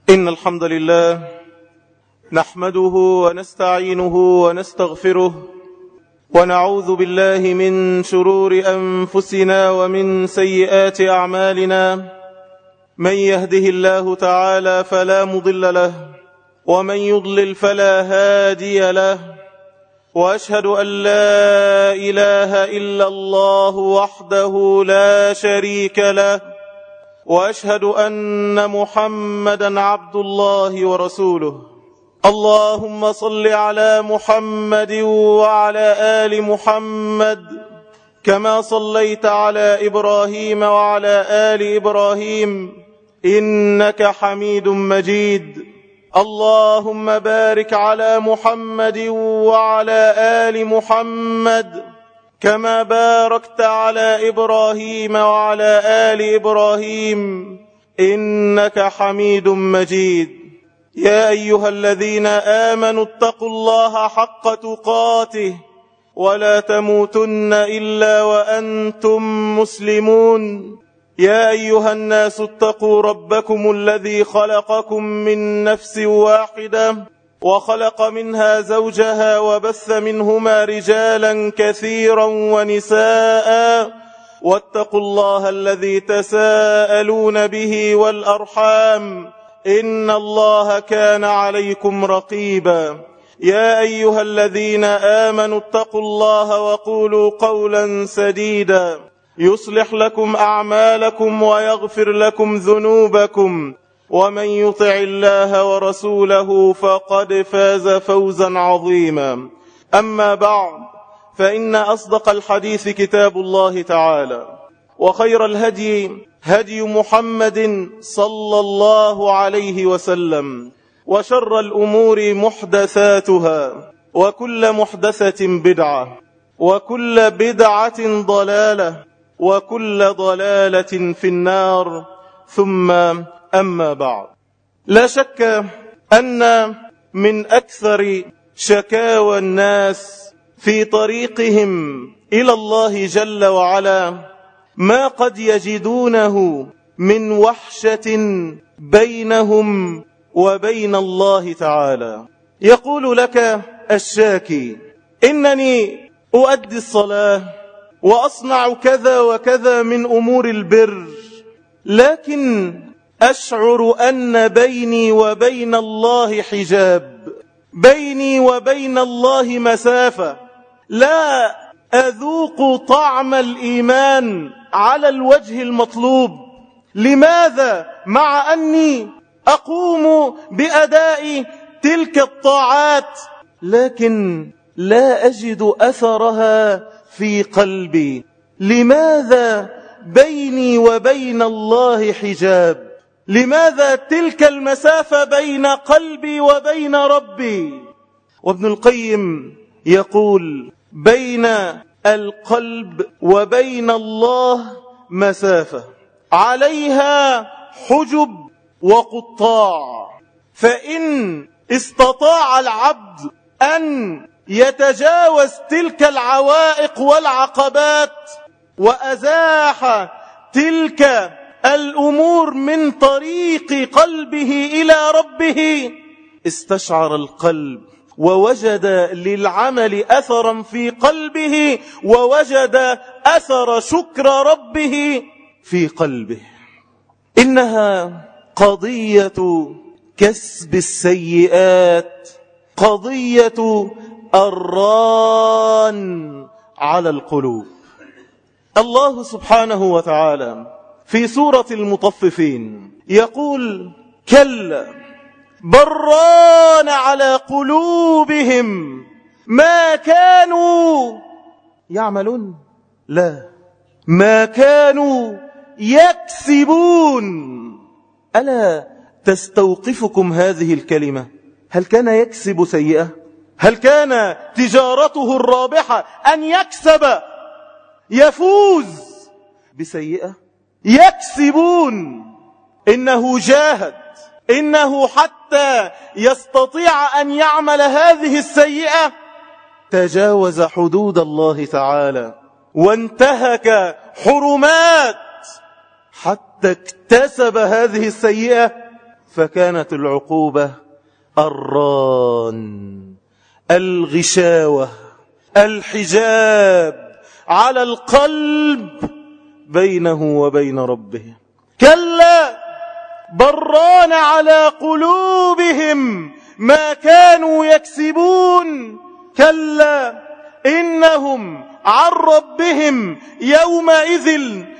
إن الحمد لله نحمده ونستعينه ونستغفره ونعوذ بالله من شرور أنفسنا ومن سيئات أعمالنا. من يهده الله تعالى فلا مضل له ومن يضلل فلا هادي له، وأشهد أن لا إله إلا الله وحده لا شريك له، وأشهد أن محمدا عبد الله ورسوله. اللهم صل على محمد وعلى آل محمد كما صليت على إبراهيم وعلى آل إبراهيم إنك حميد مجيد. اللهم بارك على محمد وعلى آل محمد كما باركت على إبراهيم وعلى آل إبراهيم إنك حميد مجيد. يا أيها الذين آمنوا اتقوا الله حق تقاته ولا تموتن إلا وأنتم مسلمون. يا أيها الناس اتقوا ربكم الذي خلقكم من نفس واحدة وخلق منها زوجها وبث منهما رجالا كثيرا ونساء، واتقوا الله الذي تساءلون به والأرحام إن الله كان عليكم رقيبا. يا أيها الذين آمنوا اتقوا الله وقولوا قولا سديدا يصلح لكم أعمالكم ويغفر لكم ذنوبكم، ومن يطع الله ورسوله فقد فاز فوزا عظيما. أما بعد، فإن أصدق الحديث كتاب الله تعالى، وخير الهدي هدي محمد صلى الله عليه وسلم، وشر الأمور محدثاتها، وكل محدثة بدعة، وكل بدعة ضلالة، وكل ضلالة في النار. ثم أما بعد، لا شك أن من أكثر شكاوى الناس في طريقهم إلى الله جل وعلا ما قد يجدونه من وحشة بينهم وبين الله تعالى. يقول لك الشاكي: إنني أؤدي الصلاة وأصنع كذا وكذا من أمور البر، لكن أشعر أن بيني وبين الله حجاب، بيني وبين الله مسافة، لا أذوق طعم الإيمان على الوجه المطلوب. لماذا مع أني أقوم بأداء تلك الطاعات لكن لا أجد أثرها في قلبي؟ لماذا بيني وبين الله حجاب؟ لماذا تلك المسافة بين قلبي وبين ربي؟ وابن القيم يقول: بين القلب وبين الله مسافة عليها حجب وقطاع، فإن استطاع العبد أن يتجاوز تلك العوائق والعقبات وأزاح تلك الأمور من طريق قلبه إلى ربه، استشعر القلب ووجد للعمل أثرا في قلبه، ووجد أثر شكر ربه في قلبه. إنها قضية كسب السيئات، قضية الران على القلوب. الله سبحانه وتعالى في سورة المطففين يقول: كلا بران على قلوبهم ما كانوا يعملون، لا، ما كانوا يكسبون. ألا تستوقفكم هذه الكلمة؟ هل كان يكسب سيئة؟ هل كان تجارته الرابحة أن يكسب يفوز بسيئة؟ يكسبون. إنه جاهد، إنه حتى يستطيع أن يعمل هذه السيئة تجاوز حدود الله تعالى وانتهك حرمات حتى اكتسب هذه السيئة، فكانت العقوبة الران، الغشاوة، الحجاب على القلب بينه وبين ربه. كلا بران على قلوبهم ما كانوا يكسبون، كلا إنهم عن ربهم يومئذ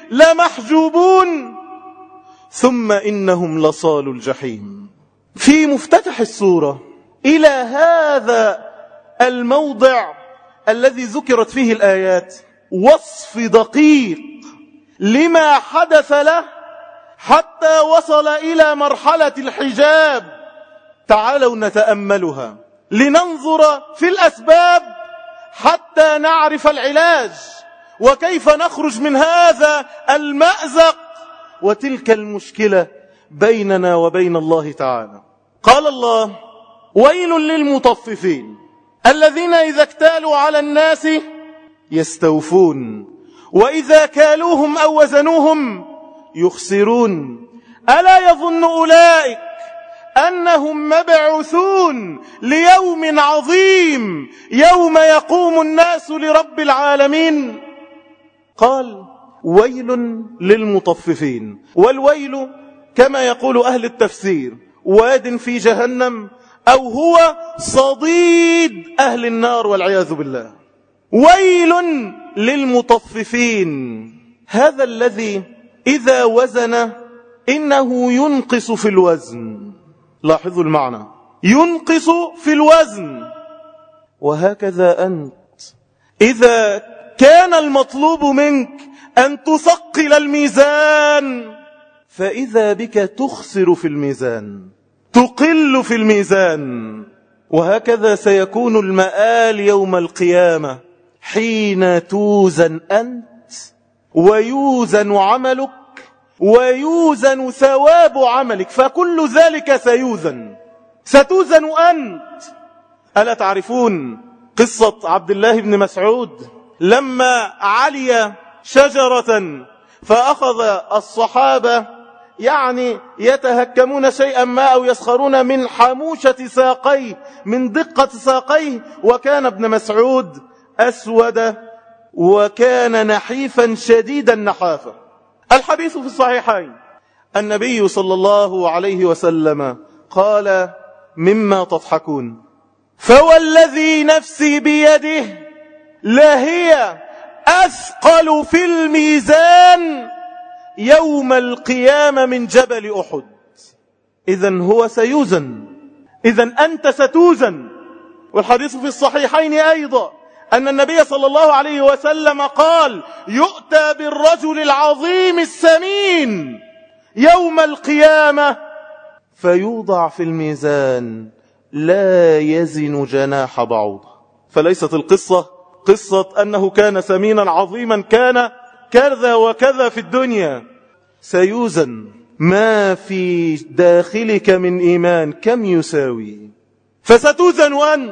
لمحجوبون ثم إنهم لصالوا الجحيم. في مفتتح السورة إلى هذا الموضع الذي ذكرت فيه الآيات وصف دقيق لما حدث له حتى وصل إلى مرحلة الحجاب. تعالوا نتأملها لننظر في الأسباب حتى نعرف العلاج وكيف نخرج من هذا المأزق وتلك المشكلة بيننا وبين الله تعالى. قال الله: ويل للمطففين الذين إذا اكتالوا على الناس يستوفون وإذا كالوهم أو وزنوهم يخسرون ألا يظن أولئك أنهم مبعوثون ليوم عظيم يوم يقوم الناس لرب العالمين. قال: ويل للمطففين، والويل كما يقول أهل التفسير واد في جهنم أو هو صديد أهل النار والعياذ بالله. ويل للمطففين، هذا الذي إذا وزن إنه ينقص في الوزن. لاحظوا المعنى، ينقص في الوزن. وهكذا أنت إذا كان المطلوب منك أن تثقل الميزان فإذا بك تخسر في الميزان، تقل في الميزان. وهكذا سيكون المآل يوم القيامة حين توزن أنت ويوزن عملك ويوزن ثواب عملك، فكل ذلك سيوزن، ستوزن أنت. ألا تعرفون قصة عبد الله بن مسعود لما علي شجرة فأخذ الصحابة يتهكمون شيئا ما أو يسخرون من حموشة ساقيه، من دقة ساقيه، وكان ابن مسعود أسود وكان نحيفا شديد النحافة. الحديث في الصحيحين النبي صلى الله عليه وسلم قال: مما تضحكون؟ فوالذي نفسي بيده لهي أثقل في الميزان يوم القيامة من جبل أحد. إذن هو سيوزن، إذن أنت ستوزن. والحديث في الصحيحين أيضا أن النبي صلى الله عليه وسلم قال: يؤتى بالرجل العظيم السمين يوم القيامة فيوضع في الميزان لا يزن جناح بعوضة. فليست القصة قصة أنه كان سمينا عظيما كان كذا وكذا في الدنيا، سيوزن ما في داخلك من إيمان كم يساوي، فستوزن أنت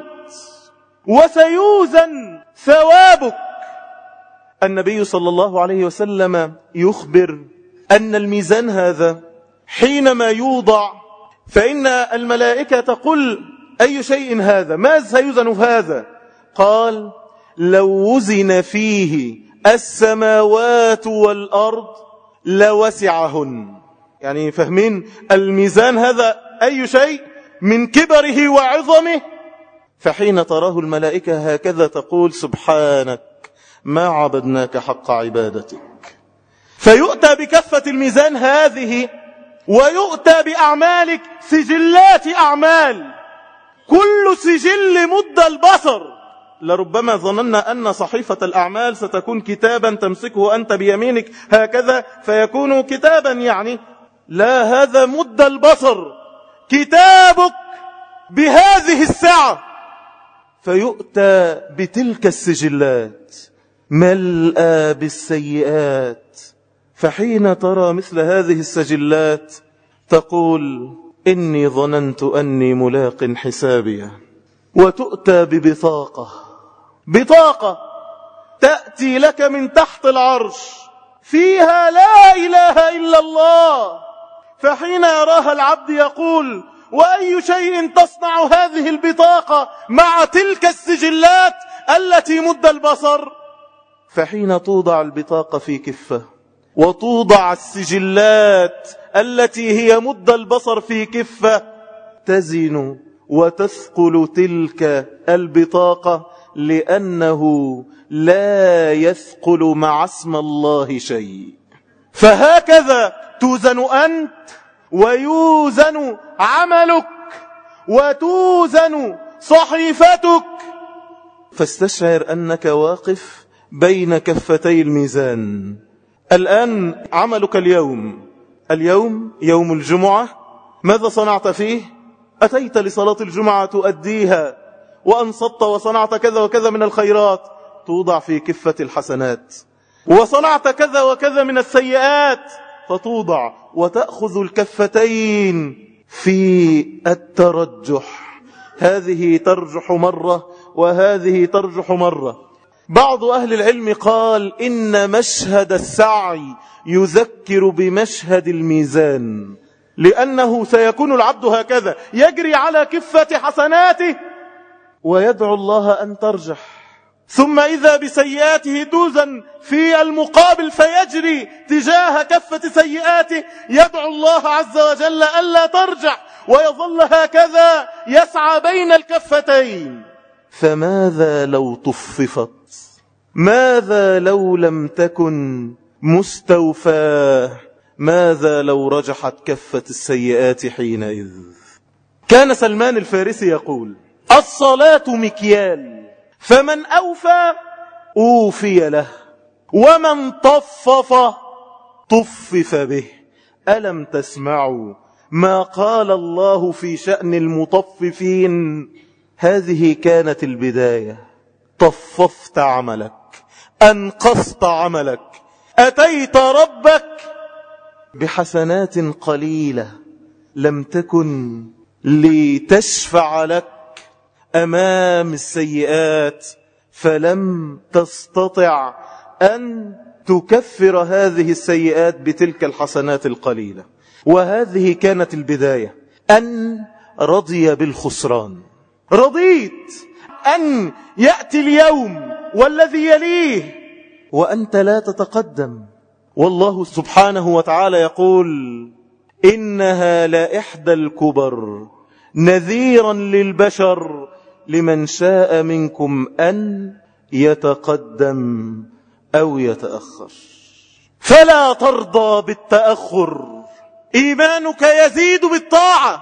وسيوزن ثوابك. النبي صلى الله عليه وسلم يخبر أن الميزان هذا حينما يوضع فإن الملائكة تقول: أي شيء هذا؟ ما سيوزن هذا؟ قال: لو وزن فيه السماوات والأرض لوسعهن. يعني فهمين الميزان هذا أي شيء من كبره وعظمه. فحين تراه الملائكة هكذا تقول: سبحانك ما عبدناك حق عبادتك. فيؤتى بكفة الميزان هذه ويؤتى بأعمالك، سجلات أعمال، كل سجل مد البصر. لربما ظننا أن صحيفة الأعمال ستكون كتابا تمسكه أنت بيمينك هكذا فيكون كتابا، لا، هذا مد البصر، كتابك بهذه السعة. فيؤتى بتلك السجلات ملأى بالسيئات. فحين ترى مثل هذه السجلات تقول: إني ظننت أني ملاق حسابي. وتؤتى ببطاقة تأتي لك من تحت العرش فيها لا إله إلا الله، فحين يراها العبد يقول: وأي شيء تصنع هذه البطاقة مع تلك السجلات التي مد البصر؟ فحين توضع البطاقة في كفة وتوضع السجلات التي هي مد البصر في كفة، تزن وتثقل تلك البطاقة، لأنه لا يثقل مع اسم الله شيء. فهكذا توزن أنت ويوزن عملك وتوزن صحيفتك. فاستشعر أنك واقف بين كفتي الميزان. الآن عملك اليوم يوم الجمعة، ماذا صنعت فيه؟ أتيت لصلاة الجمعة تؤديها وأنصت وصنعت كذا وكذا من الخيرات، توضع في كفة الحسنات. وصنعت كذا وكذا من السيئات، فتوضع وتأخذ الكفتين في الترجح، هذه ترجح مرة وهذه ترجح مرة. بعض أهل العلم قال إن مشهد السعي يذكر بمشهد الميزان، لأنه سيكون العبد هكذا يجري على كفة حسناته ويدعو الله أن ترجح، ثم إذا بسيئاته توزن في المقابل فيجري تجاه كفة سيئاته، يدعو الله عز وجل ألا ترجح، ويظل هكذا يسعى بين الكفتين. فماذا لو طففت؟ ماذا لو لم تكن مستوفاه؟ ماذا لو رجحت كفة السيئات حينئذ؟ كان سلمان الفارسي يقول: الصلاة مكيال، فمن أوفى أوفي له، ومن طفف طفف به. ألم تسمعوا ما قال الله في شأن المطففين؟ هذه كانت البداية. طففت عملك، أنقصت عملك، أتيت ربك بحسنات قليلة لم تكن لتشفع لك أمام السيئات، فلم تستطع أن تكفر هذه السيئات بتلك الحسنات القليلة. وهذه كانت البداية، أن رضي بالخسران. رضيت أن يأتي اليوم والذي يليه وأنت لا تتقدم. والله سبحانه وتعالى يقول: إنها لإحدى الكبر نذيرا للبشر لمن شاء منكم أن يتقدم أو يتأخر. فلا ترضى بالتأخر. إيمانك يزيد بالطاعة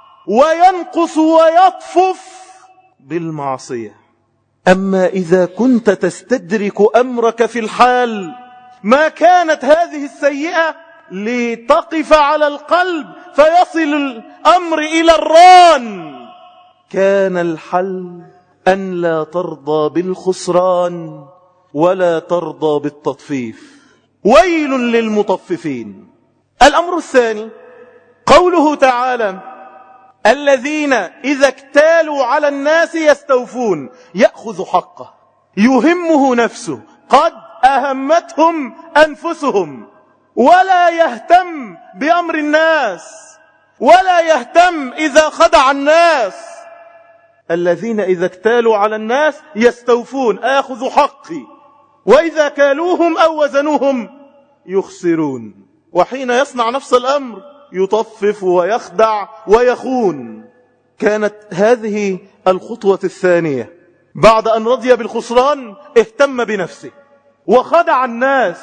وينقص ويطفف بالمعصية. أما إذا كنت تستدرك أمرك في الحال، ما كانت هذه السيئة لتقف على القلب فيصل الأمر إلى الران. كان الحل أن لا ترضى بالخسران ولا ترضى بالتطفيف. ويل للمطففين. الأمر الثاني قوله تعالى: الذين إذا اكتالوا على الناس يستوفون، يأخذ حقه، يهمه نفسه، قد أهمتهم أنفسهم، ولا يهتم بأمر الناس، ولا يهتم إذا خدع الناس. الذين إذا اكتالوا على الناس يستوفون، آخذ حقي، وإذا كالوهم أو وزنوهم يخسرون. وحين يصنع نفس الأمر يطفف ويخدع ويخون. كانت هذه الخطوة الثانية. بعد أن رضي بالخسران اهتم بنفسه وخدع الناس،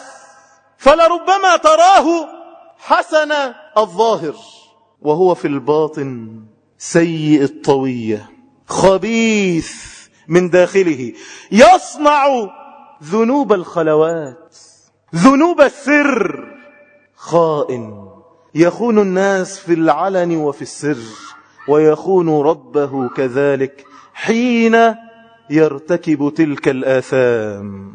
فلربما تراه حسن الظاهر وهو في الباطن سيء الطوية، خبيث من داخله، يصنع ذنوب الخلوات، ذنوب السر، خائن، يخون الناس في العلن وفي السر، ويخون ربه كذلك حين يرتكب تلك الآثام.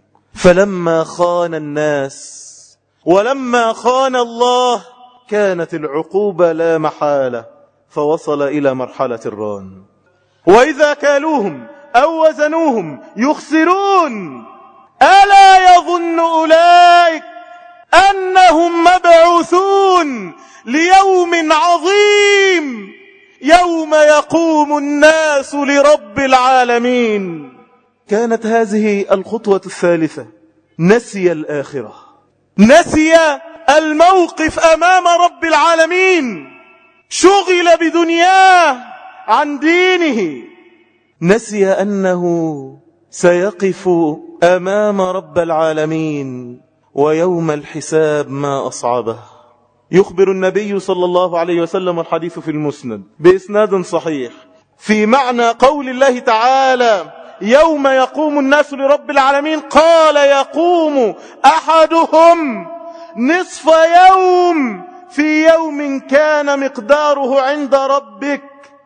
فلما خان الناس ولما خان الله كانت العقوبة لا محالة، فوصل إلى مرحلة الران. وإذا كالوهم أو وزنوهم يخسرون. ألا يظن أولئك أنهم مبعوثون ليوم عظيم يوم يقوم الناس لرب العالمين. كانت هذه الخطوة الثالثة. نسي الآخرة، نسي الموقف أمام رب العالمين، شغل بدنياه عن دينه، نسي أنه سيقف أمام رب العالمين ويوم الحساب ما أصعبه. يخبر النبي صلى الله عليه وسلم، الحديث في المسند بإسناد صحيح، في معنى قول الله تعالى يوم يقوم الناس لرب العالمين، قال يقوم أحدهم نصف يوم في يوم كان مقداره عند ربك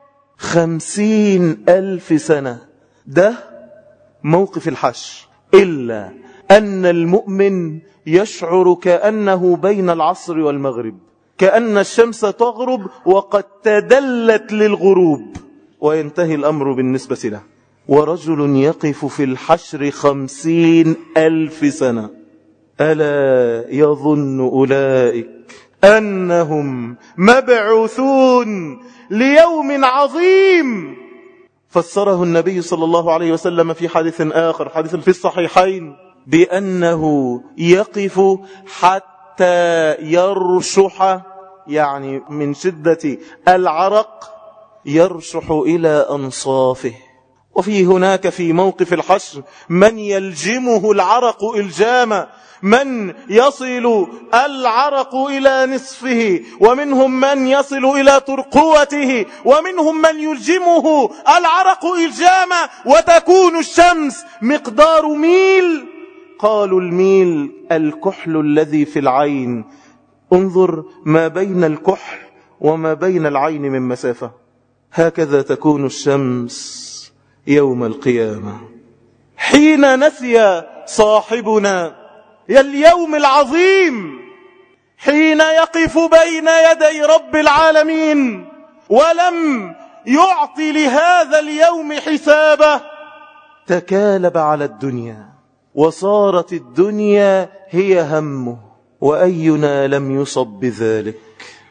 50,000 سنة. ده موقف الحشر، إلا أن المؤمن يشعر كأنه بين العصر والمغرب، كأن الشمس تغرب وقد تدلت للغروب، وينتهي الأمر بالنسبة له. ورجل يقف في الحشر 50,000 سنة. ألا يظن أولئك أنهم مبعوثون ليوم عظيم؟ فسره النبي صلى الله عليه وسلم في حديث آخر، حديث في الصحيحين، بأنه يقف حتى يرشح، يعني من شدة العرق يرشح إلى أنصافه. وفي هناك في موقف الحشر من يلجمه العرق إلجاما، من يصل العرق إلى نصفه، ومنهم من يصل إلى ترقوته، ومنهم من يلجمه العرق إلجاما، وتكون الشمس مقدار ميل. قالوا الميل الكحل الذي في العين. انظر ما بين الكحل وما بين العين من مسافة. هكذا تكون الشمس يوم القيامة. حين نسي صاحبنا اليوم العظيم، حين يقف بين يدي رب العالمين ولم يعطي لهذا اليوم حسابه، تكالب على الدنيا وصارت الدنيا هي همه. وأينا لم يصب بذلك؟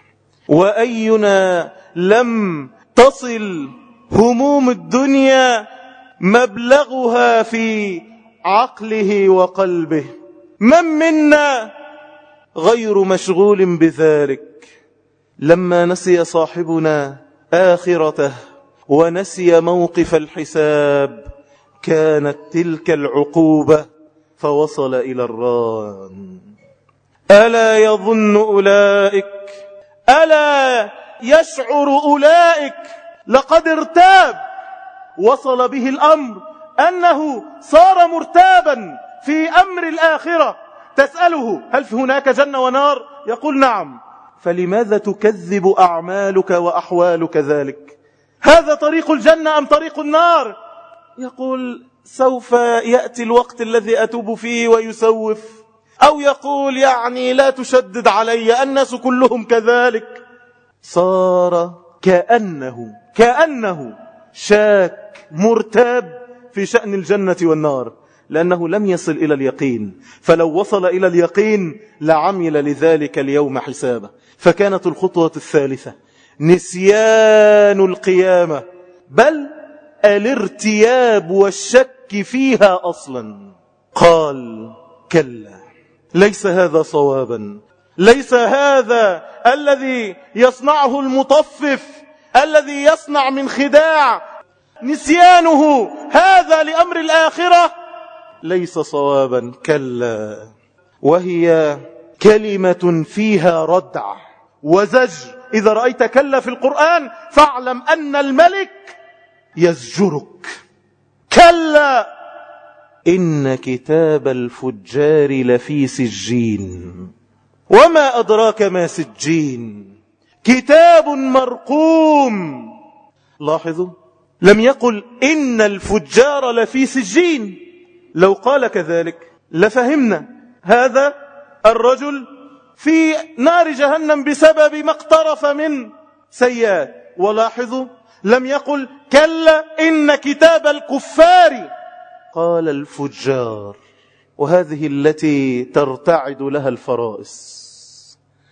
وأينا لم تصل هموم الدنيا مبلغها في عقله وقلبه؟ من منا غير مشغول بذلك؟ لما نسي صاحبنا آخرته ونسي موقف الحساب، كانت تلك العقوبة فوصل إلى الران. ألا يظن أولئك، ألا يشعر أولئك، لقد ارتاب، وصل به الأمر أنه صار مرتابا في أمر الآخرة. تسأله هل في هناك جنة ونار؟ يقول نعم. فلماذا تكذب أعمالك وأحوالك ذلك؟ هذا طريق الجنة أم طريق النار؟ يقول سوف يأتي الوقت الذي أتوب فيه ويسوف، أو يقول يعني لا تشدد علي، الناس كلهم كذلك. صار كأنه شاك مرتاب في شأن الجنة والنار، لأنه لم يصل إلى اليقين. فلو وصل إلى اليقين لعمل لذلك اليوم حسابه. فكانت الخطوة الثالثة نسيان القيامة، بل الارتياب والشك فيها أصلا. قال كلا، ليس هذا صوابا، ليس هذا الذي يصنعه المطفف، الذي يصنع من خداع نسيانه هذا لأمر الآخرة، ليس صوابا. كلا، وهي كلمة فيها ردع وزجر. إذا رأيت كلا في القرآن فاعلم أن الملك يزجرك. كلا إن كتاب الفجار لفي سجين، وما أدراك ما سجين، كتاب مرقوم. لاحظوا، لم يقل إن الفجار لفي سجين. لو قال كذلك لفهمنا هذا الرجل في نار جهنم بسبب ما اقترف من سيئات. ولاحظوا، لم يقل كلا إن كتاب الكفار، قال الفجار، وهذه التي ترتعد لها الفرائس.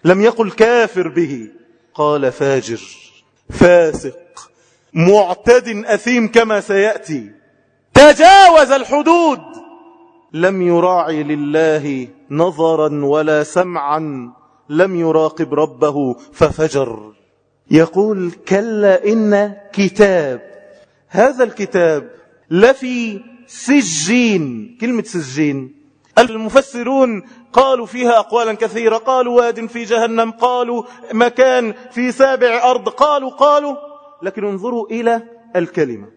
لم يقل كافر به، قال فاجر فاسق معتد أثيم كما سيأتي، تجاوز الحدود، لم يراعي لله نظرا ولا سمعا، لم يراقب ربه ففجر. يقول كلا إن كتاب، هذا الكتاب لفي سجين. كلمة سجين المفسرون قالوا فيها أقوالا كثيرة، قالوا واد في جهنم، قالوا مكان في سابع أرض، قالوا لكن انظروا إلى الكلمة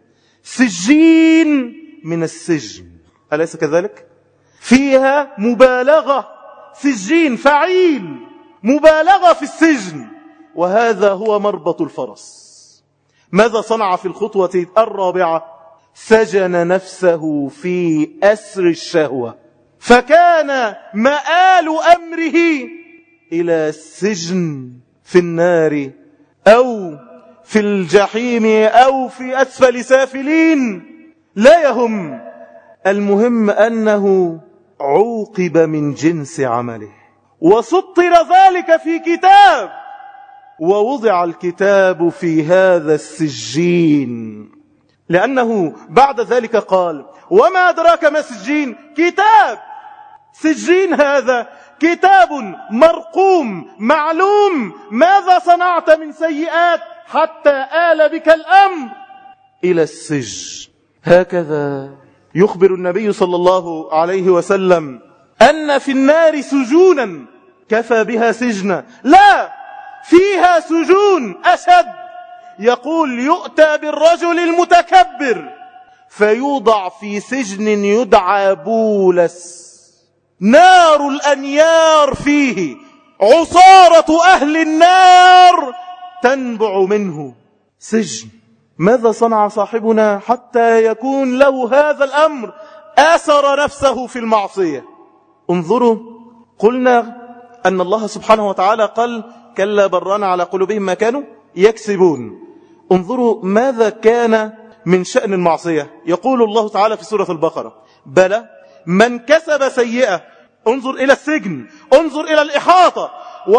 سجين من السجن، أليس كذلك؟ فيها مبالغة، سجين فعيل، مبالغة في السجن، وهذا هو مربط الفرس. ماذا صنع في الخطوة الرابعة؟ سجن نفسه في أسر الشهوة، فكان مآل أمره إلى السجن في النار أو في الجحيم أو في أسفل سافلين، لا يهم، المهم أنه عوقب من جنس عمله، وسطر ذلك في كتاب، ووضع الكتاب في هذا السجين، لأنه بعد ذلك قال وما أدراك ما سجين، كتاب سجين، هذا كتاب مرقوم معلوم ماذا صنعت من سيئات حتى آل بك الأمر إلى السجن. هكذا يخبر النبي صلى الله عليه وسلم أن في النار سجونا كفى بها سجنا، لا، فيها سجون أشد. يقول يؤتى بالرجل المتكبر فيوضع في سجن يدعى بولس، نار الأنيار فيه، عصارة أهل النار تنبع منه، سجن. ماذا صنع صاحبنا حتى يكون له هذا الأمر؟ آثر نفسه في المعصية. انظروا، قلنا أن الله سبحانه وتعالى قال كلا بران على قلوبهم ما كانوا يكسبون. انظروا ماذا كان من شأن المعصية. يقول الله تعالى في سورة البقرة بلى من كسب سيئة، انظر إلى السجن، انظر إلى الإحاطة،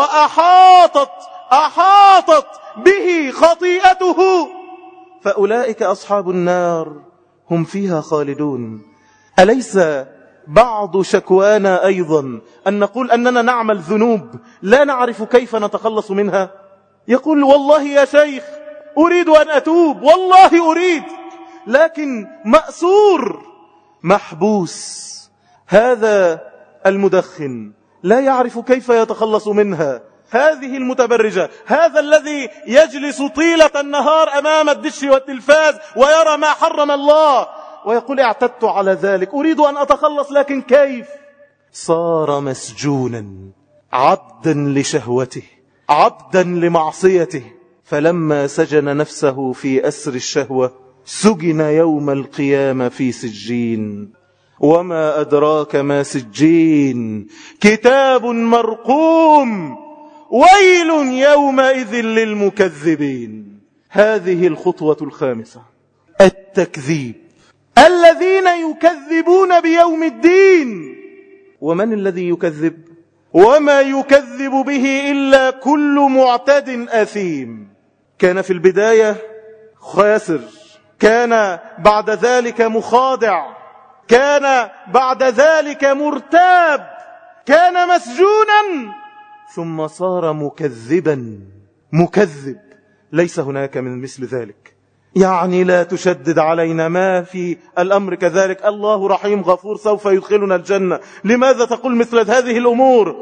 أحاطت به خطيئته فأولئك أصحاب النار هم فيها خالدون. أليس بعض شكوانا أيضا أن نقول أننا نعمل ذنوب لا نعرف كيف نتخلص منها؟ يقول والله يا شيخ أريد أن أتوب، والله أريد، لكن مأسور محبوس. هذا المدخن لا يعرف كيف يتخلص منها، هذه المتبرجة، هذا الذي يجلس طيلة النهار أمام الدش والتلفاز ويرى ما حرم الله ويقول اعتدت على ذلك، أريد أن أتخلص، لكن كيف؟ صار مسجونا عبدا لشهوته، عبدا لمعصيته. فلما سجن نفسه في أسر الشهوة سجن يوم القيامة في سجين. وما أدراك ما سجين، كتاب مرقوم، ويل يومئذ للمكذبين. هذه الخطوة الخامسة، التكذيب، الذين يكذبون بيوم الدين. ومن الذي يكذب؟ وما يكذب به إلا كل معتد أثيم. كان في البداية خاسر، كان بعد ذلك مخادع، كان بعد ذلك مرتاب، كان مسجونا، ثم صار مكذبا. مكذب ليس هناك من مثل ذلك. يعني لا تشدد علينا، ما في الأمر كذلك، الله رحيم غفور سوف يدخلنا الجنة، لماذا تقول مثل هذه الأمور؟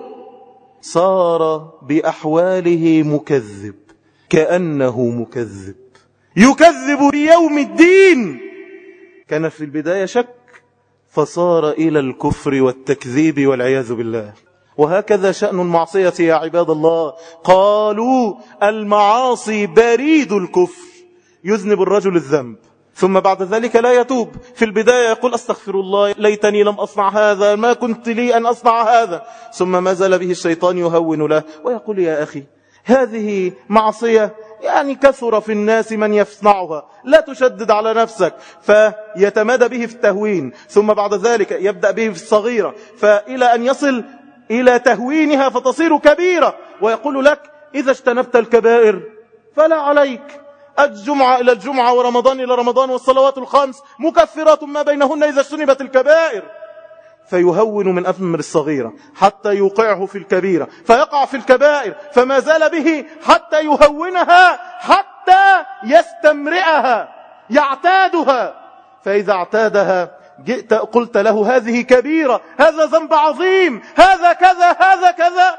صار بأحواله مكذب، كأنه مكذب، يكذب بيوم الدين. كان في البداية شك فصار إلى الكفر والتكذيب والعياذ بالله. وهكذا شأن المعصية يا عباد الله. قالوا المعاصي بريد الكفر، يذنب الرجل الذنب ثم بعد ذلك لا يتوب. في البداية يقول أستغفر الله، ليتني لم أصنع هذا، ما كنت لي أن أصنع هذا، ثم ما زال به الشيطان يهون له ويقول يا أخي هذه معصية، يعني كثر في الناس من يصنعها، لا تشدد على نفسك، فيتمادى به في التهوين، ثم بعد ذلك يبدأ به في الصغيرة، فإلى أن يصل إلى تهوينها فتصير كبيرة، ويقول لك إذا اجتنبت الكبائر فلا عليك، الجمعة إلى الجمعة ورمضان إلى رمضان والصلوات الخمس مكفرات ما بينهن إذا اجتنبت الكبائر. فيهون من أمر الصغيرة حتى يوقعه في الكبيرة، فيقع في الكبائر فما زال به حتى يهونها، حتى يستمرئها يعتادها. فإذا اعتادها جئت قلت له هذه كبيرة، هذا ذنب عظيم، هذا كذا هذا كذا،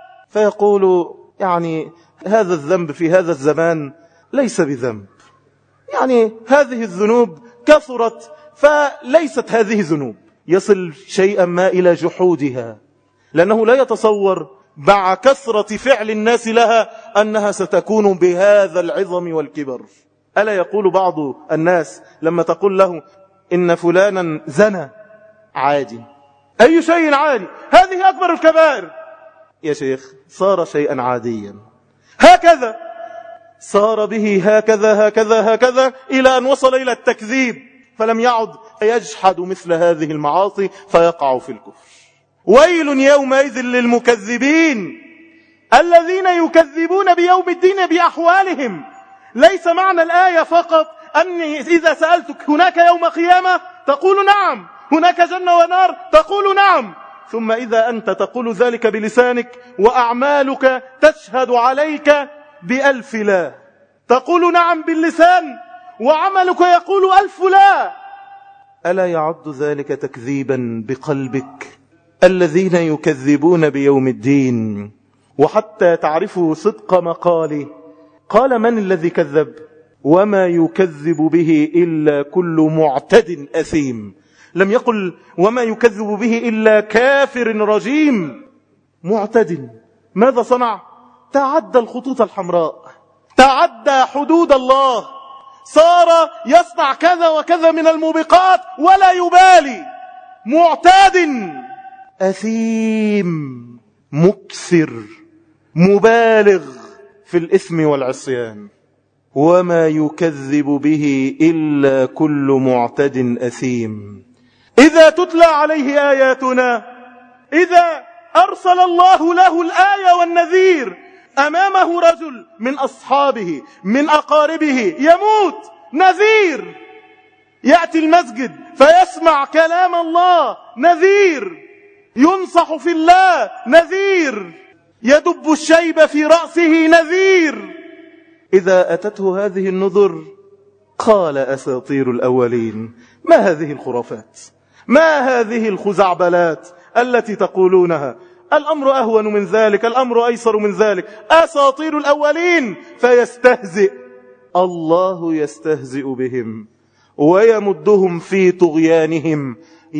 فيقول يعني هذا الذنب في هذا الزمان ليس بذنب، يعني هذه الذنوب كثرت فليست هذه ذنوب. يصل شيئا ما إلى جحودها، لأنه لا يتصور مع كثرة فعل الناس لها أنها ستكون بهذا العظم والكبر. ألا يقول بعض الناس لما تقول له إن فلانا زنى عادي، أي شيء عادي، هذه أكبر الكبائر. يا شيخ صار شيئا عاديا، هكذا صار به هكذا هكذا هكذا إلى أن وصل إلى التكذيب، فلم يعد يجحد مثل هذه المعاصي فيقع في الكفر. ويل يومئذ للمكذبين الذين يكذبون بيوم الدين بأحوالهم. ليس معنى الآية فقط أني إذا سألتك هناك يوم قيامة تقول نعم، هناك جنة ونار تقول نعم، ثم إذا أنت تقول ذلك بلسانك وأعمالك تشهد عليك بألف لا، تقول نعم باللسان وعملك يقول ألف لا، ألا يعد ذلك تكذيبا بقلبك؟ الذين يكذبون بيوم الدين. وحتى تعرفوا صدق مقاله قال من الذي كذب؟ وما يكذب به إلا كل معتد أثيم. لم يقل وما يكذب به إلا كافر رجيم. معتد ماذا صنع؟ تعدى الخطوط الحمراء، تعدى حدود الله، صار يصنع كذا وكذا من الموبقات ولا يبالي. معتاد أثيم مكثر مبالغ في الإثم والعصيان. وما يكذب به إلا كل معتد أثيم. إذا تتلى عليه آياتنا، إذا أرسل الله له الآية والنذير، أمامه رجل من أصحابه من أقاربه يموت، نذير، يأتي المسجد فيسمع كلام الله، نذير، ينصح في الله، نذير، يدب الشيب في رأسه، نذير. إذا أتته هذه النذر قال أساطير الأولين. ما هذه الخرافات؟ ما هذه الخزعبلات التي تقولونها؟ الأمر أهون من ذلك، الأمر أيسر من ذلك، أساطير الأولين. فيستهزئ الله، يستهزئ بهم ويمدهم في طغيانهم،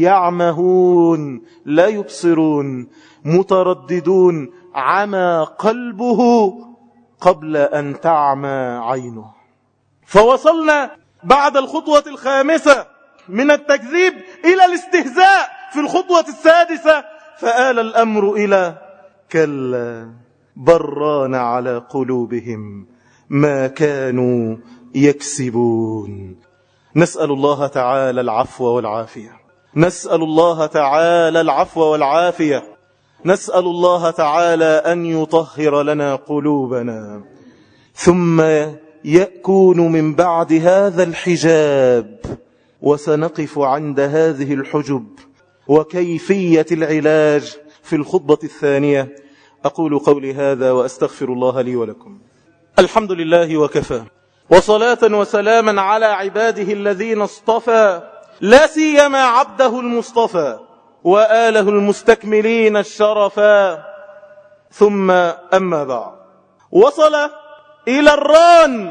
يعمهون لا يبصرون، مترددون، عمى قلبه قبل أن تعمى عينه. فوصلنا بعد الخطوة الخامسة من التكذيب إلى الاستهزاء في الخطوة السادسة، فآل الأمر إلى كلا بران على قلوبهم ما كانوا يكسبون. نسأل الله تعالى العفو والعافية، نسأل الله تعالى العفو والعافية، نسأل الله تعالى أن يطهر لنا قلوبنا. ثم يكون من بعد هذا الحجاب، وسنقف عند هذه الحجب وكيفية العلاج في الخطبة الثانية. أقول قولي هذا وأستغفر الله لي ولكم. الحمد لله وكفى، وصلاة وسلاما على عباده الذين اصطفى، لا سيما عبده المصطفى وآله المستكملين الشرفا. ثم أما بعد، وصل إلى الران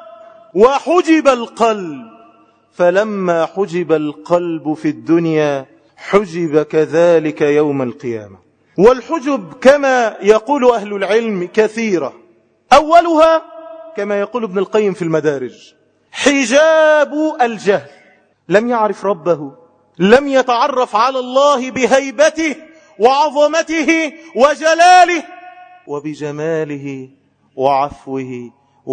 وحجب القلب. فلما حجب القلب في الدنيا حجب كذلك يوم القيامة. والحجب كما يقول أهل العلم كثيرة، أولها كما يقول ابن القيم في المدارج حجاب الجهل. لم يعرف ربه، لم يتعرف على الله بهيبته وعظمته وجلاله وبجماله وعفوه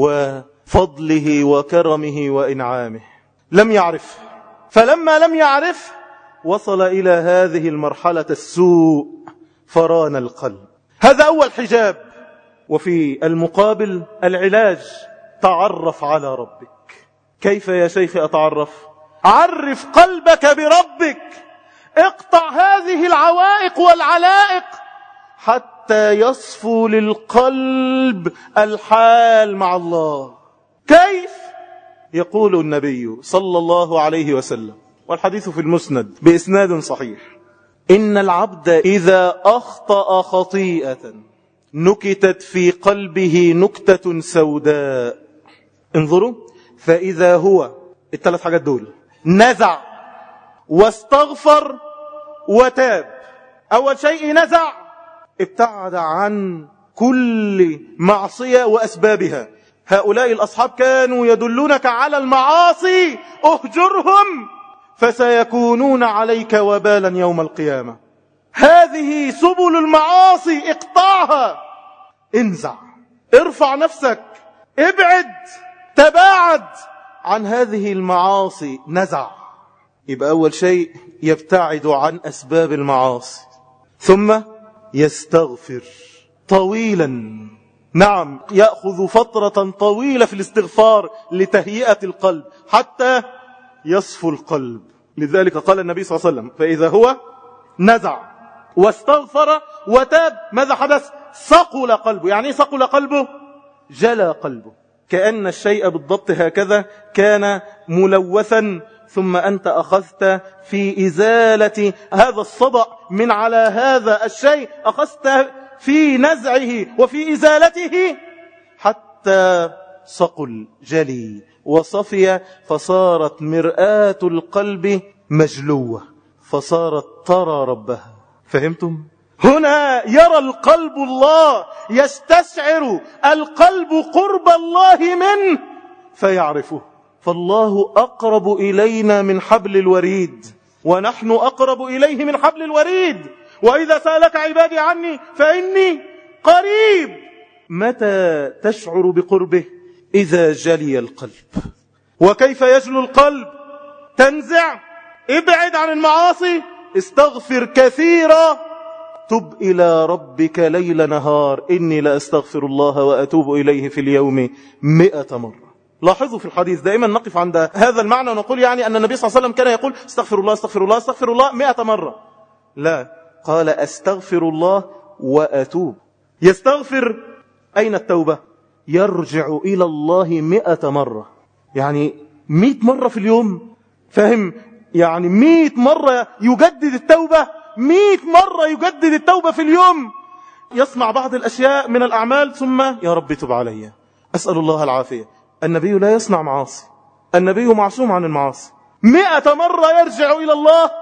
وفضله وكرمه وإنعامه، لم يعرف. فلما لم يعرف وصل إلى هذه المرحلة السوء، فران القلب. هذا أول حجاب. وفي المقابل العلاج تعرف على ربك. كيف يا شيخ أتعرف؟ عرف قلبك بربك، اقطع هذه العوائق والعلائق حتى يصفو للقلب الحال مع الله. كيف؟ يقول النبي صلى الله عليه وسلم، والحديث في المسند بإسناد صحيح: إن العبد إذا أخطأ خطيئة نكتت في قلبه نكتة سوداء. انظروا، فإذا هو الثلاث حاجات دول نزع واستغفر وتاب. أول شيء نزع، ابتعد عن كل معصية وأسبابها. هؤلاء الأصحاب كانوا يدلونك على المعاصي، اهجرهم فسيكونون عليك وبالا يوم القيامة. هذه سبل المعاصي، اقطعها، انزع، ارفع نفسك، ابعد، تباعد عن هذه المعاصي. نزع. يبقى أول شيء يبتعد عن أسباب المعاصي، ثم يستغفر طويلا. نعم، يأخذ فترة طويلة في الاستغفار لتهيئة القلب حتى يصفو القلب. لذلك قال النبي صلى الله عليه وسلم: فإذا هو نزع واستغفر وتاب، ماذا حدث؟ صقل قلبه. يعني ايه صقل قلبه؟ جلى قلبه، كأن الشيء بالضبط هكذا كان ملوثا، ثم أنت أخذت في إزالة هذا الصدأ من على هذا الشيء، أخذت في نزعه وفي إزالته حتى صقل جلي وصفي، فصارت مرآة القلب مجلوة، فصارت ترى ربها. فهمتم؟ هنا يرى القلب الله، يستشعر القلب قرب الله منه فيعرفه. فالله أقرب إلينا من حبل الوريد، ونحن أقرب إليه من حبل الوريد. وإذا سألك عبادي عني فإني قريب. متى تشعر بقربه؟ إذا جلي القلب. وكيف يجلو القلب؟ تنزع، ابعد عن المعاصي، استغفر كثيرا، تب إلى ربك ليل نهار. إني لأستغفر الله وأتوب إليه في اليوم 100 مرة. لاحظوا في الحديث دائما نقف عند هذا المعنى ونقول يعني أن النبي صلى الله عليه وسلم كان يقول استغفر الله استغفر الله استغفر الله 100 مرة. لا، قال أستغفر الله وأتوب. يستغفر، أين التوبة؟ يرجع إلى الله 100 مرة، يعني 100 مرة في اليوم. فهم؟ يعني 100 مرة يجدد التوبة، 100 مرة يجدد التوبة في اليوم. يصنع بعض الأشياء من الأعمال ثم يا رب تب علي، أسأل الله العافية. النبي لا يصنع معاصي، النبي معصوم عن المعاصي. 100 مرة يرجع إلى الله،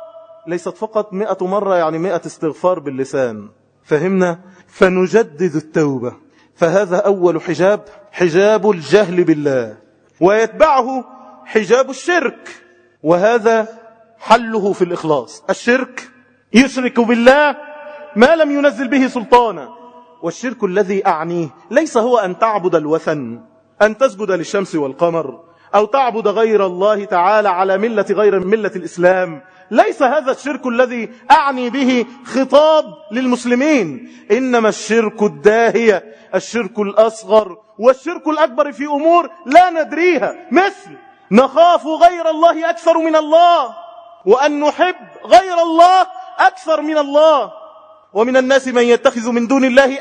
ليست فقط 100 مرة يعني 100 استغفار باللسان. فهمنا؟ فنجدد التوبة. فهذا أول حجاب، حجاب الجهل بالله، ويتبعه حجاب الشرك، وهذا حله في الإخلاص. الشرك يشرك بالله ما لم ينزل به سلطانا. والشرك الذي أعنيه ليس هو أن تعبد الوثن، أن تسجد للشمس والقمر، أو تعبد غير الله تعالى على ملة غير ملة الإسلام. ليس هذا الشرك الذي أعني به خطاب للمسلمين. إنما الشرك الداهية، الشرك الأصغر والشرك الأكبر في أمور لا ندريها، مثل نخاف غير الله أكثر من الله، وأن نحب غير الله أكثر من الله. ومن الناس من يتخذ من دون الله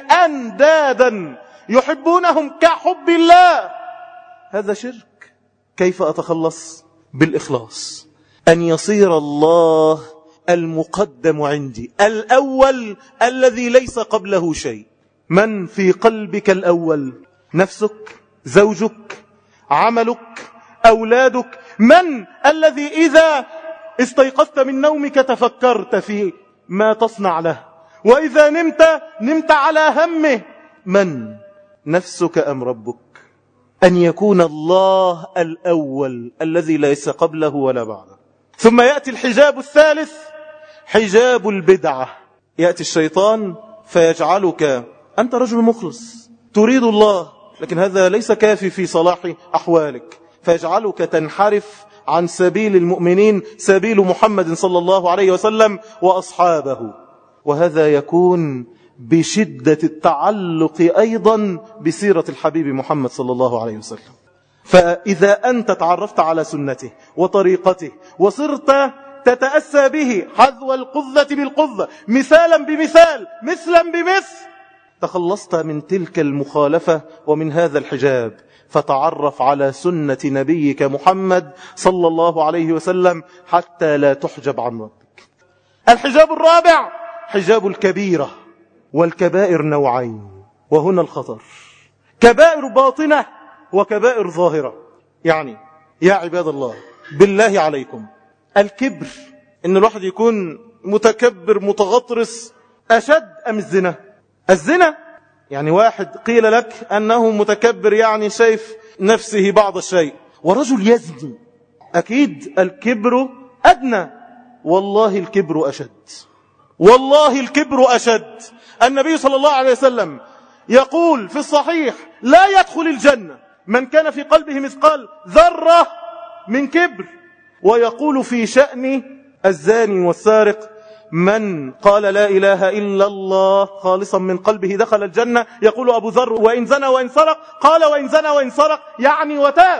أندادا يحبونهم كحب الله. هذا شرك. كيف أتخلص؟ بالإخلاص، أن يصير الله المقدم عندي، الأول الذي ليس قبله شيء. من في قلبك الأول؟ نفسك، زوجك، عملك، أولادك. من الذي إذا استيقظت من نومك تفكرت في ما تصنع له، وإذا نمت على همه؟ من؟ نفسك أم ربك؟ أن يكون الله الأول الذي ليس قبله ولا بعده. ثم يأتي الحجاب الثالث، حجاب البدعة. يأتي الشيطان فيجعلك أنت رجل مخلص تريد الله، لكن هذا ليس كافي في صلاح أحوالك، فيجعلك تنحرف عن سبيل المؤمنين، سبيل محمد صلى الله عليه وسلم وأصحابه. وهذا يكون بشدة التعلق أيضا بسيرة الحبيب محمد صلى الله عليه وسلم. فإذا أنت تعرفت على سنته وطريقته وصرت تتأسى به حذو القذة بالقذة، مثالا بمثال، مثلا بمثل، تخلصت من تلك المخالفة ومن هذا الحجاب. فتعرف على سنة نبيك محمد صلى الله عليه وسلم حتى لا تحجب عن ربك. الحجاب الرابع حجاب الكبيرة. والكبائر نوعين، وهنا الخطر، كبائر باطنة وكبائر ظاهرة. يعني يا عباد الله بالله عليكم، الكبر ان الواحد يكون متكبر متغطرس أشد أم الزنا؟ الزنا يعني واحد قيل لك أنه متكبر، يعني شايف نفسه بعض الشيء، ورجل يزني، أكيد الكبر أدنى. والله الكبر أشد، والله الكبر أشد. النبي صلى الله عليه وسلم يقول في الصحيح: لا يدخل الجنة من كان في قلبه مثقال ذرة من كبر. ويقول في شأن الزاني والسارق: من قال لا إله إلا الله خالصا من قلبه دخل الجنة. يقول أبو ذر: وإن زنى وإن سرق؟ قال: وإن زنى وإن سرق يعني وتاب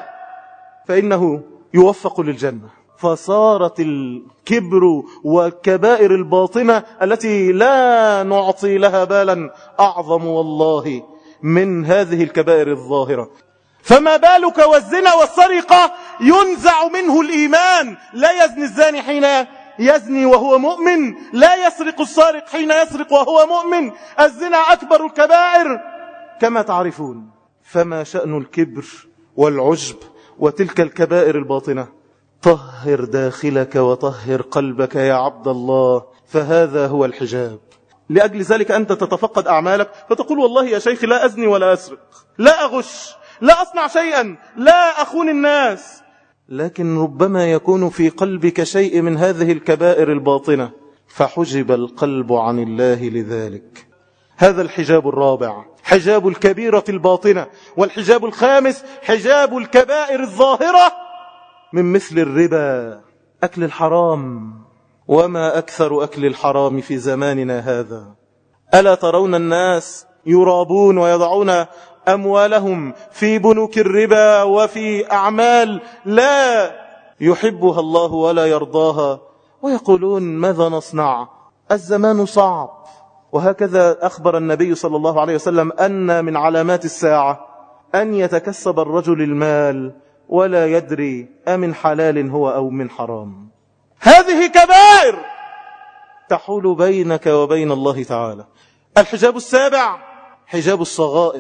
فإنه يوفق للجنة. فصارت الكبر والكبائر الباطنة التي لا نعطي لها بالا أعظم والله من هذه الكبائر الظاهرة. فما بالك والزنا والسرقة ينزع منه الإيمان. لا يزني الزاني حين يزني وهو مؤمن، لا يسرق السارق حين يسرق وهو مؤمن. الزنا أكبر الكبائر كما تعرفون. فما شأن الكبر والعجب وتلك الكبائر الباطنة؟ طهر داخلك وطهر قلبك يا عبد الله، فهذا هو الحجاب. لأجل ذلك أنت تتفقد أعمالك فتقول: والله يا شيخ لا أزني ولا أسرق، لا أغش، لا أصنع شيئا، لا أخون الناس. لكن ربما يكون في قلبك شيء من هذه الكبائر الباطنة، فحجب القلب عن الله لذلك. هذا الحجاب الرابع، حجاب الكبيرة الباطنة. والحجاب الخامس حجاب الكبائر الظاهرة، من مثل الربا، أكل الحرام. وما أكثر أكل الحرام في زماننا هذا. ألا ترون الناس يرابون ويضعون أموالهم في بنوك الربا وفي أعمال لا يحبها الله ولا يرضاها، ويقولون: ماذا نصنع؟ الزمان صعب. وهكذا أخبر النبي صلى الله عليه وسلم أن من علامات الساعة أن يتكسب الرجل المال ولا يدري أمن حلال هو أو من حرام. هذه كبائر تحول بينك وبين الله تعالى. الحجاب السابع حجاب الصغائر.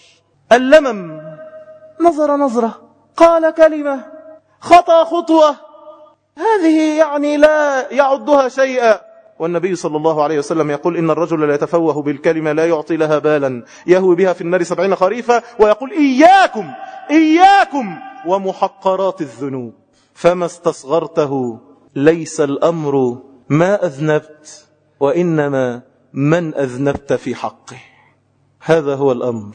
اللمم، نظر نظرة، قال كلمة، خطأ خطوة، هذه يعني لا يعدها شيئا. والنبي صلى الله عليه وسلم يقول: إن الرجل لا يتفوه بالكلمة لا يعطي لها بالا يهوي بها في النار 70 خريفا. ويقول: إياكم إياكم ومحقرات الذنوب، فما استصغرته ليس الأمر ما أذنبت، وإنما من أذنبت في حقه. هذا هو الأمر.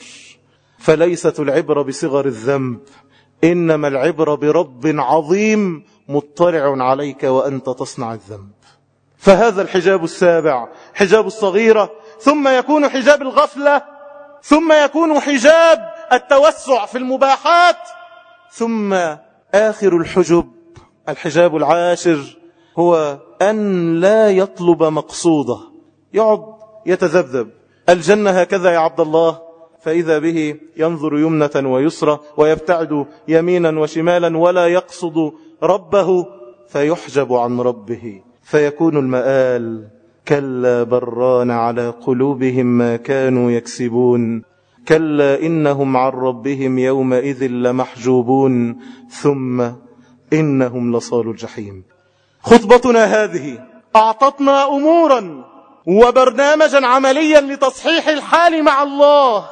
فليست العبرة بصغر الذنب، إنما العبرة برب عظيم مطلع عليك وأنت تصنع الذنب. فهذا الحجاب السابع، حجاب الصغيرة. ثم يكون حجاب الغفلة، ثم يكون حجاب التوسع في المباحات، ثم آخر الحجب الحجاب العاشر هو أن لا يطلب مقصوده، يقعد يتذبذب. الجنة هكذا يا عبد الله، فإذا به ينظر يمنة ويسرى ويبتعد يمينا وشمالا ولا يقصد ربه، فيحجب عن ربه، فيكون المآل: كلا بران على قلوبهم ما كانوا يكسبون، كلا إنهم عن ربهم يومئذ لمحجوبون، ثم إنهم لصالوا الجحيم. خطبتنا هذه أعطتنا أمورا وبرنامجا عمليا لتصحيح الحال مع الله.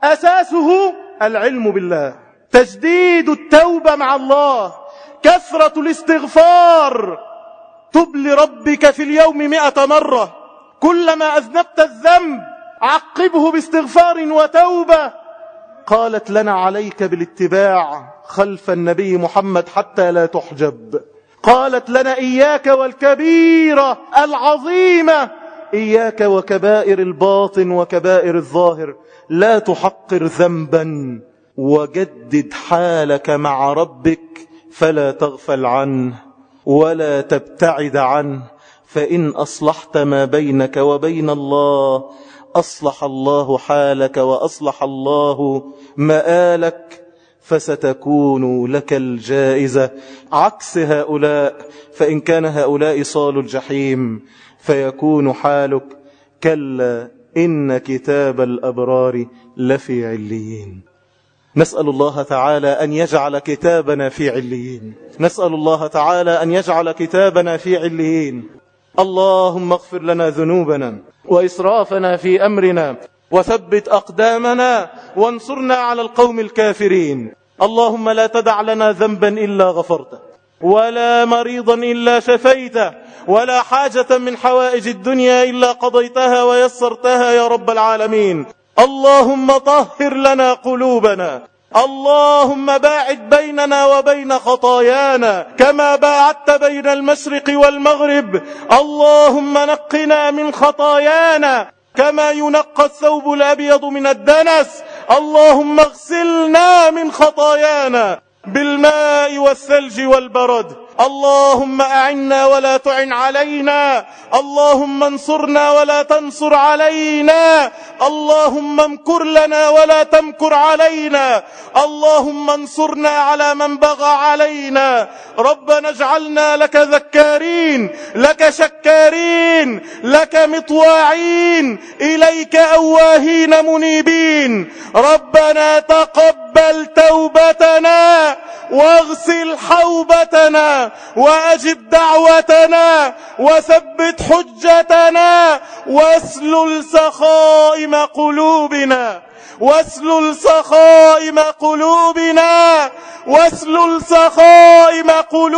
أساسه العلم بالله، تجديد التوبة مع الله، كثرة الاستغفار. تب لربك في اليوم 100 مرة. كلما أذنبت الذنب عقبه باستغفار وتوبة. قالت لنا: عليك بالاتباع خلف النبي محمد حتى لا تحجب. قالت لنا: إياك والكبيرة العظيمة إياك وكبائر الباطن وكبائر الظاهر، لا تحقر ذنبا، وجدد حالك مع ربك فلا تغفل عنه ولا تبتعد عنه، فإن أصلحت ما بينك وبين الله أصلح الله حالك وأصلح الله مآلك، فستكون لك الجائزة عكس هؤلاء. فإن كان هؤلاء صالوا الجحيم فيكون حالك كلا إن كتاب الأبرار لفي عليين. نسأل الله تعالى أن يجعل كتابنا في عليين، نسأل الله تعالى أن يجعل كتابنا في عليين. اللهم اغفر لنا ذنوبنا وإسرافنا في أمرنا وثبت أقدامنا وانصرنا على القوم الكافرين. اللهم لا تدع لنا ذنبا إلا غفرته، ولا مريضا إلا شفيته، ولا حاجة من حوائج الدنيا إلا قضيتها ويسرتها يا رب العالمين. اللهم طهر لنا قلوبنا، اللهم باعد بيننا وبين خطايانا كما باعدت بين المشرق والمغرب. اللهم نقنا من خطايانا كما ينقى الثوب الأبيض من الدنس. اللهم اغسلنا من خطايانا بالماء والثلج والبرد. اللهم أعنا ولا تعن علينا، اللهم انصرنا ولا تنصر علينا، اللهم امكر لنا ولا تمكر علينا، اللهم انصرنا على من بغى علينا. ربنا اجعلنا لك ذكارين، لك شكارين، لك مطواعين، إليك أواهين منيبين. ربنا تقبل توبتنا واغسل حوبتنا وأجب دعوتنا وثبت حجتنا واسلل سخائم قلوبنا، واسلل سخائم قلوبنا، واسلل سخائم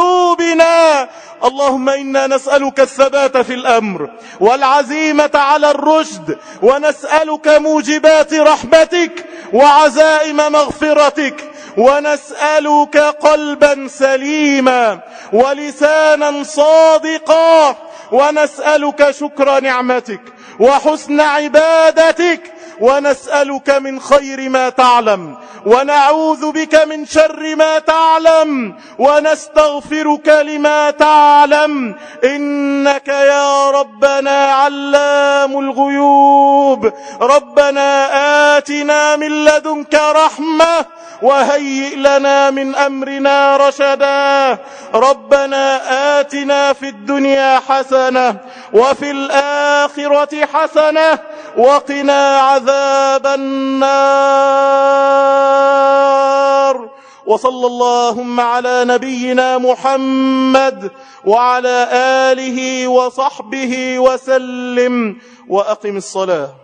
قلوبنا. اللهم إنا نسألك الثبات في الأمر والعزيمة على الرشد، ونسألك موجبات رحمتك وعزائم مغفرتك، ونسألك قلبا سليما ولسانا صادقا، ونسألك شكر نعمتك وحسن عبادتك، ونسألك من خير ما تعلم ونعوذ بك من شر ما تعلم ونستغفرك لما تعلم، إنك يا ربنا علام الغيوب. ربنا آتنا من لدنك رحمة وهيئ لنا من أمرنا رشدا. ربنا آتنا في الدنيا حسنة وفي الآخرة حسنة وقنا عذاب النار. وصلى اللهم على نبينا محمد وعلى آله وصحبه وسلم، وأقم الصلاة.